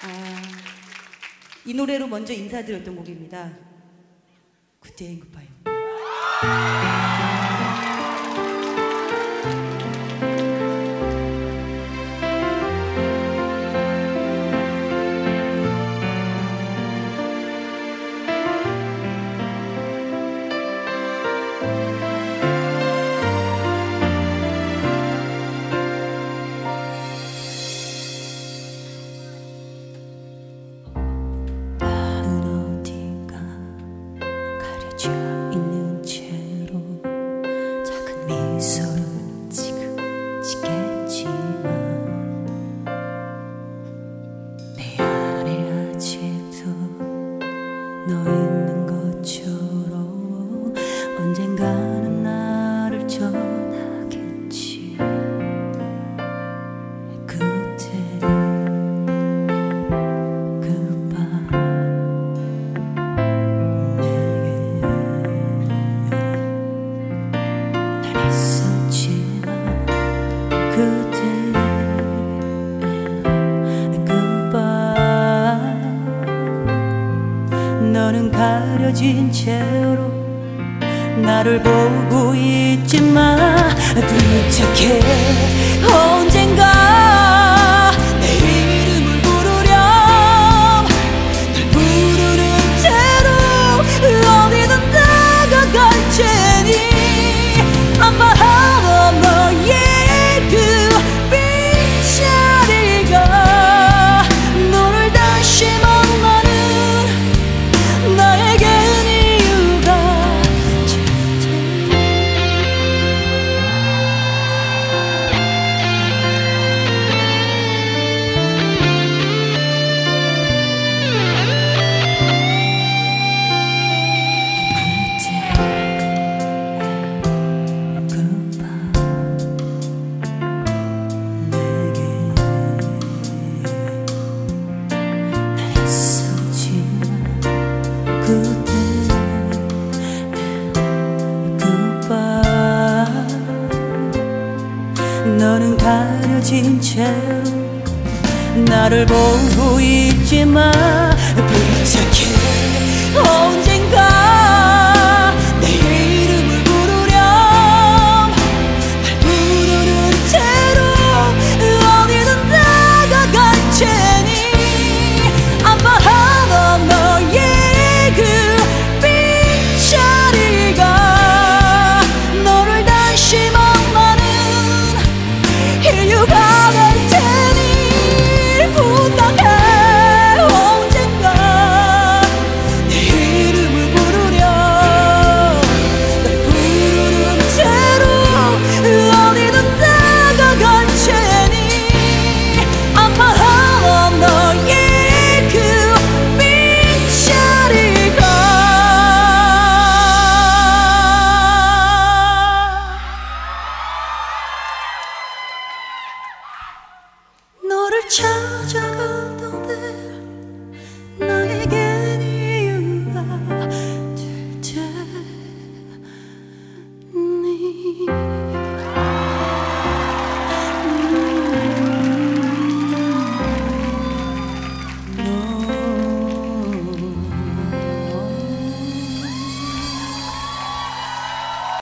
이 노래로 먼저 인사드렸던 곡입니다. 굿데이 앤 굿바이입니다. 있는 채로 작은 미소를 지금 짓겠지만 내 안에 아직도 너 있는 것처럼 언젠가는 나를 전하겠지. 그때 너는 가려진 채로 나를 보고 있지만 부탁해 언젠가 내 이름을 부르렴. 날 부르는 대로 어디든 다가갈 테니 아파하던 너의 그 빈자리가 너를 다시 만나는 나에겐 이유가 너는 가려진 채로 나를 보고 있지만 부탁해 언젠가 내 이름을 부르렴. 날 부르는 대로 어디든 다가갈 테니 아파하던 너의 그 빈자리가 너를 다시 만나는 이유가 될 테니 부탁해 언젠가 내 이름을 부르렴. 날 부르는 대로 어디든 다가갈 테니 아파하던 너의 그 빈자리가 너를 찾아가던데 나에겐 이유가 될 테니